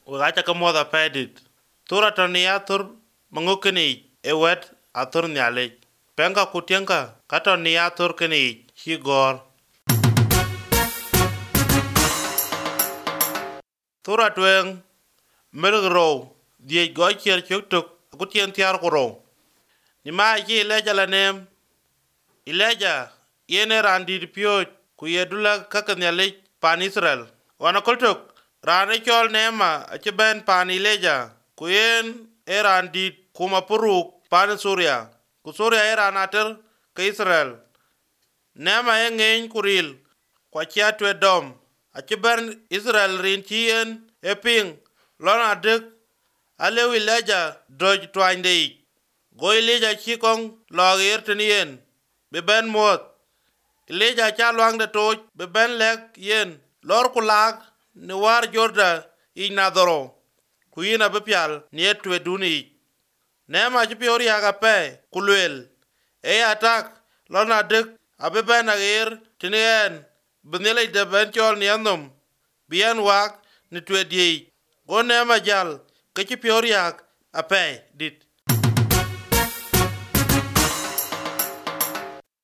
Wacha ka moda pedit. Tura tonia tur mangukini ewet atur nyale. Penga kutienka katonia tur kini higor. Tura tueng melgro die goicher chuktuk kutien tiar kuro. Nima ji ileja lanem. Ileja yene randi pio kuyedula kakanyale pan Israel. Wana kultuk rani chol nema achiben pan ileja kuyen erandi kuma puruk pan Suria. Ku Suria eranater ka Israel. Nema engeng kuril kwa chia twe dom. Achiben Israel rin chien eping lona dek alew ileja doj twandei. Go ileja chikong logir tenien beben mot. Ileja cha luang de toj beben lek yen lor kulag ni war jorda inadoro kuyina bepial ni etwe duni. Nema chipiori agape kulwel atak lona dek abeben agir tenien benele de ben chol ni andom bien wak ni twe di. Go nema jal kechipiori ag ape dit.